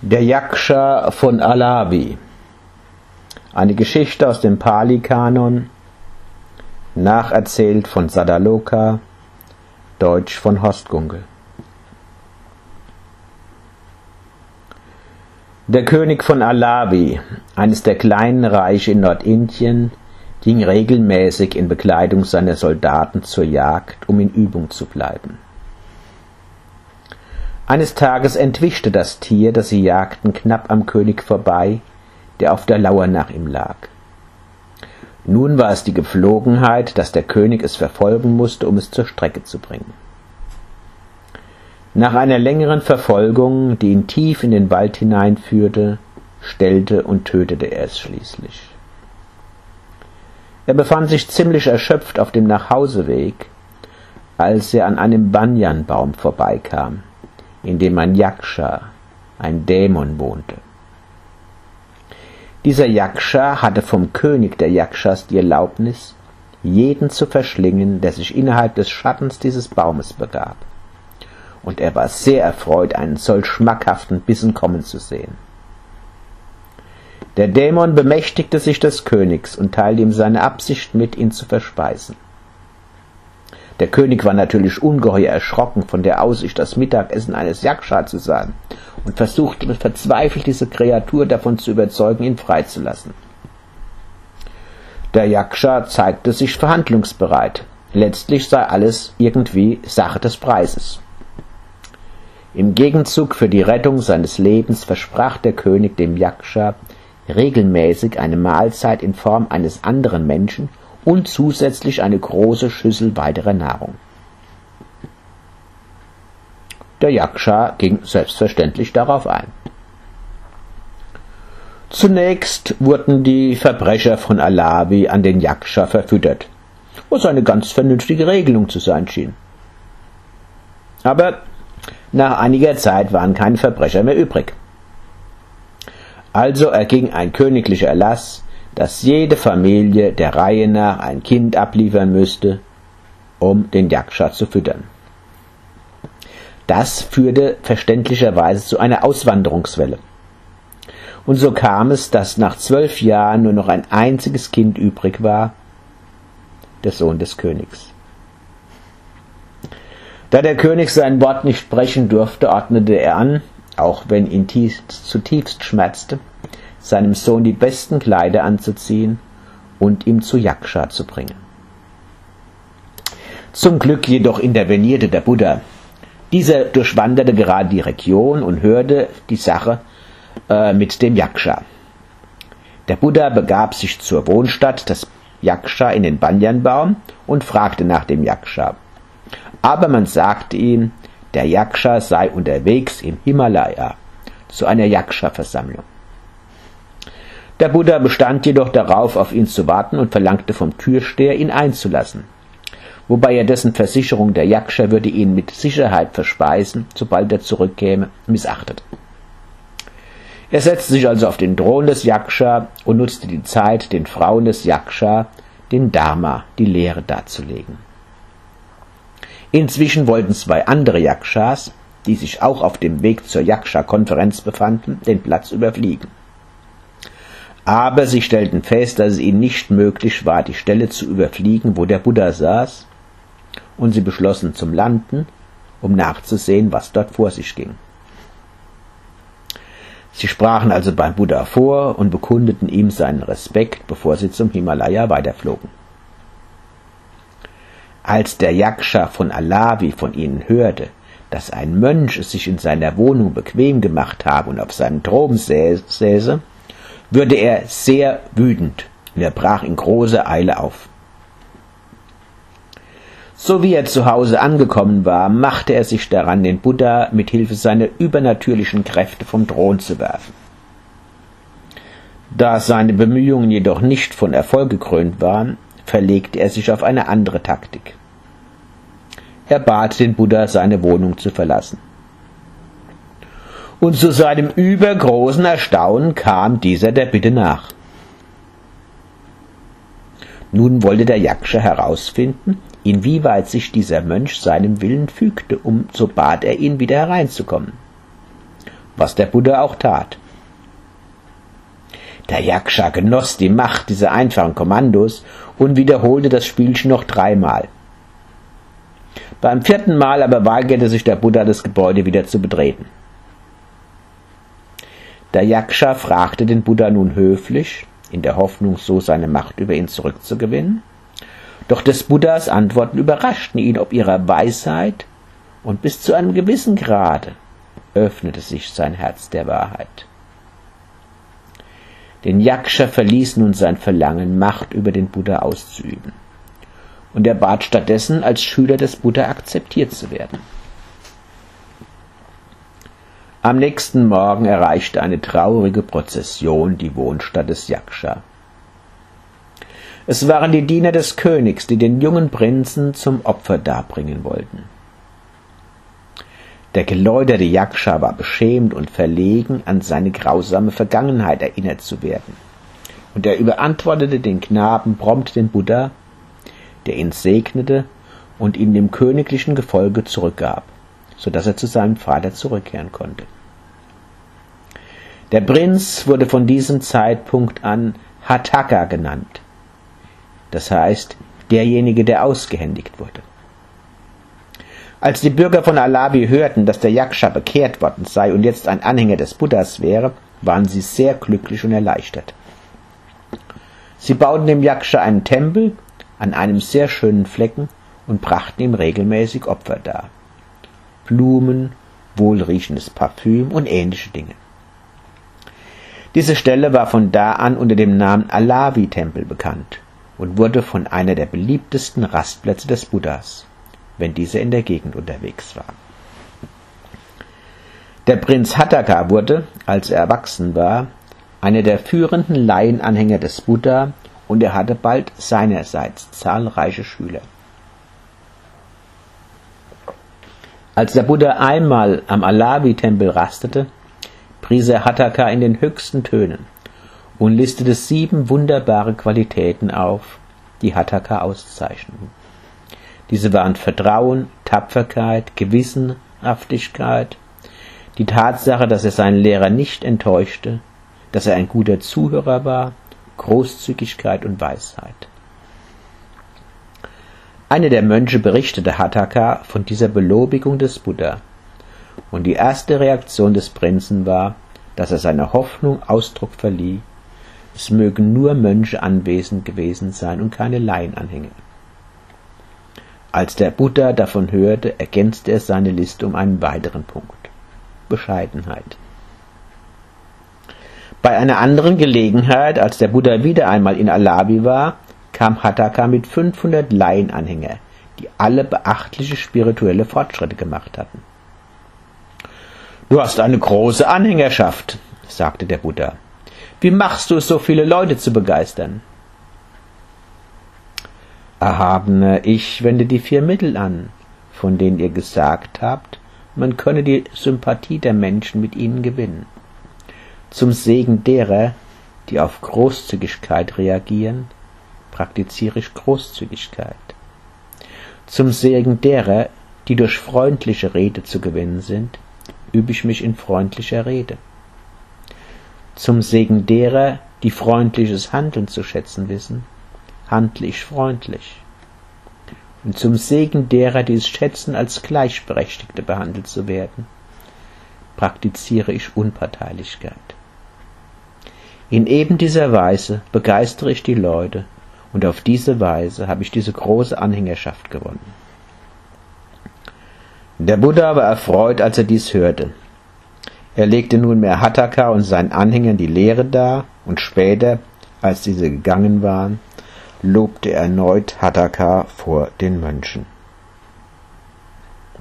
Der Yaksha von Alavi. Eine Geschichte aus dem Pali-Kanon, nacherzählt von Sadaloka, Deutsch von Horst Gunkel. Der König von Alavi, eines der kleinen Reiche in Nordindien, ging regelmäßig in Begleitung seiner Soldaten zur Jagd, um in Übung zu bleiben. Eines Tages entwischte das Tier, das sie jagten, knapp am König vorbei, der auf der Lauer nach ihm lag. Nun war es die Gepflogenheit, dass der König es verfolgen musste, um es zur Strecke zu bringen. Nach einer längeren Verfolgung, die ihn tief in den Wald hineinführte, stellte und tötete er es schließlich. Er befand sich ziemlich erschöpft auf dem Nachhauseweg, als er an einem Banyanbaum vorbeikam, in dem ein Yaksha, ein Dämon, wohnte. Dieser Yaksha hatte vom König der Yakshas die Erlaubnis, jeden zu verschlingen, der sich innerhalb des Schattens dieses Baumes begab. Und er war sehr erfreut, einen solch schmackhaften Bissen kommen zu sehen. Der Dämon bemächtigte sich des Königs und teilte ihm seine Absicht mit, ihn zu verspeisen. Der König war natürlich ungeheuer erschrocken von der Aussicht, das Mittagessen eines Yaksha zu sein, und versuchte verzweifelt, diese Kreatur davon zu überzeugen, ihn freizulassen. Der Yaksha zeigte sich verhandlungsbereit. Letztlich sei alles irgendwie Sache des Preises. Im Gegenzug für die Rettung seines Lebens versprach der König dem Yaksha regelmäßig eine Mahlzeit in Form eines anderen Menschen und zusätzlich eine große Schüssel weiterer Nahrung. Der Yaksha ging selbstverständlich darauf ein. Zunächst wurden die Verbrecher von Alavi an den Yaksha verfüttert, was eine ganz vernünftige Regelung zu sein schien. Aber nach einiger Zeit waren keine Verbrecher mehr übrig. Also erging ein königlicher Erlass, dass jede Familie der Reihe nach ein Kind abliefern müsste, um den Yaksha zu füttern. Das führte verständlicherweise zu einer Auswanderungswelle. Und so kam es, dass nach 12 Jahren nur noch ein einziges Kind übrig war, der Sohn des Königs. Da der König sein Wort nicht brechen durfte, ordnete er an, auch wenn ihn zutiefst schmerzte, seinem Sohn die besten Kleider anzuziehen und ihm zu Yaksha zu bringen. Zum Glück jedoch intervenierte der Buddha. Dieser durchwanderte gerade die Region und hörte die Sache mit dem Yaksha. Der Buddha begab sich zur Wohnstatt des Yaksha in den Banyanbaum und fragte nach dem Yaksha. Aber man sagte ihm, der Yaksha sei unterwegs im Himalaya zu einer Yaksha-Versammlung. Der Buddha bestand jedoch darauf, auf ihn zu warten und verlangte vom Türsteher, ihn einzulassen, wobei er dessen Versicherung, der Yaksha würde ihn mit Sicherheit verspeisen, sobald er zurückkäme, missachtete. Er setzte sich also auf den Thron des Yaksha und nutzte die Zeit, den Frauen des Yaksha den Dharma, die Lehre, darzulegen. Inzwischen wollten 2 andere Yakshas, die sich auch auf dem Weg zur Yaksha-Konferenz befanden, den Platz überfliegen. Aber sie stellten fest, dass es ihnen nicht möglich war, die Stelle zu überfliegen, wo der Buddha saß, und sie beschlossen zum Landen, um nachzusehen, was dort vor sich ging. Sie sprachen also beim Buddha vor und bekundeten ihm seinen Respekt, bevor sie zum Himalaya weiterflogen. Als der Yaksha von Alavi von ihnen hörte, dass ein Mönch es sich in seiner Wohnung bequem gemacht habe und auf seinem Thron säße, wurde er sehr wütend und er brach in großer Eile auf. So wie er zu Hause angekommen war, machte er sich daran, den Buddha mit Hilfe seiner übernatürlichen Kräfte vom Thron zu werfen. Da seine Bemühungen jedoch nicht von Erfolg gekrönt waren, verlegte er sich auf eine andere Taktik. Er bat den Buddha, seine Wohnung zu verlassen. Und zu seinem übergroßen Erstaunen kam dieser der Bitte nach. Nun wollte der Yaksha herausfinden, inwieweit sich dieser Mönch seinem Willen fügte, so bat er ihn, wieder hereinzukommen. was der Buddha auch tat. Der Yaksha genoss die Macht dieser einfachen Kommandos und wiederholte das Spielchen noch 3-mal. Beim 4. Mal aber weigerte sich der Buddha, das Gebäude wieder zu betreten. Der Yaksha fragte den Buddha nun höflich, in der Hoffnung, so seine Macht über ihn zurückzugewinnen. Doch des Buddhas Antworten überraschten ihn ob ihrer Weisheit, und bis zu einem gewissen Grade öffnete sich sein Herz der Wahrheit. Den Yaksha verließ nun sein Verlangen, Macht über den Buddha auszuüben, und er bat stattdessen, als Schüler des Buddha akzeptiert zu werden. Am nächsten Morgen erreichte eine traurige Prozession die Wohnstatt des Yaksha. Es waren die Diener des Königs, die den jungen Prinzen zum Opfer darbringen wollten. Der geläuterte Yaksha war beschämt und verlegen, an seine grausame Vergangenheit erinnert zu werden, und er überantwortete den Knaben prompt den Buddha, der ihn segnete und ihn dem königlichen Gefolge zurückgab, so dass er zu seinem Vater zurückkehren konnte. Der Prinz wurde von diesem Zeitpunkt an Hataka genannt, das heißt derjenige, der ausgehändigt wurde. Als die Bürger von Alabi hörten, dass der Yaksha bekehrt worden sei und jetzt ein Anhänger des Buddhas wäre, waren sie sehr glücklich und erleichtert. Sie bauten dem Yaksha einen Tempel an einem sehr schönen Flecken und brachten ihm regelmäßig Opfer dar. Blumen, wohlriechendes Parfüm und ähnliche Dinge. Diese Stelle war von da an unter dem Namen Alavi-Tempel bekannt und wurde von einer der beliebtesten Rastplätze des Buddhas, wenn dieser in der Gegend unterwegs war. Der Prinz Hataka wurde, als er erwachsen war, einer der führenden Laienanhänger des Buddha, und er hatte bald seinerseits zahlreiche Schüler. Als der Buddha einmal am Alavi-Tempel rastete, pries er Hataka in den höchsten Tönen und listete 7 wunderbare Qualitäten auf, die Hataka auszeichneten. Diese waren Vertrauen, Tapferkeit, Gewissenhaftigkeit, die Tatsache, dass er seinen Lehrer nicht enttäuschte, dass er ein guter Zuhörer war, Großzügigkeit und Weisheit. Einer der Mönche berichtete Hataka von dieser Belobigung des Buddha, und die erste Reaktion des Prinzen war, dass er seiner Hoffnung Ausdruck verlieh, es mögen nur Mönche anwesend gewesen sein und keine Laienanhänger. Als der Buddha davon hörte, ergänzte er seine Liste um einen weiteren Punkt: Bescheidenheit. Bei einer anderen Gelegenheit, als der Buddha wieder einmal in Alabi war, kam Hataka mit 500 Laienanhänger, die alle beachtliche spirituelle Fortschritte gemacht hatten. »Du hast eine große Anhängerschaft«, sagte der Buddha. »Wie machst du es, so viele Leute zu begeistern?« »Erhabener, ich wende die 4 Mittel an, von denen ihr gesagt habt, man könne die Sympathie der Menschen mit ihnen gewinnen. Zum Segen derer, die auf Großzügigkeit reagieren, praktiziere ich Großzügigkeit. Zum Segen derer, die durch freundliche Rede zu gewinnen sind, übe ich mich in freundlicher Rede. Zum Segen derer, die freundliches Handeln zu schätzen wissen, handle ich freundlich. Und zum Segen derer, die es schätzen, als Gleichberechtigte behandelt zu werden, praktiziere ich Unparteilichkeit. In eben dieser Weise begeistere ich die Leute, und auf diese Weise habe ich diese große Anhängerschaft gewonnen. Der Buddha war erfreut, als er dies hörte. Er legte nunmehr Hataka und seinen Anhängern die Lehre dar, und später, als diese gegangen waren, lobte er erneut Hataka vor den Mönchen.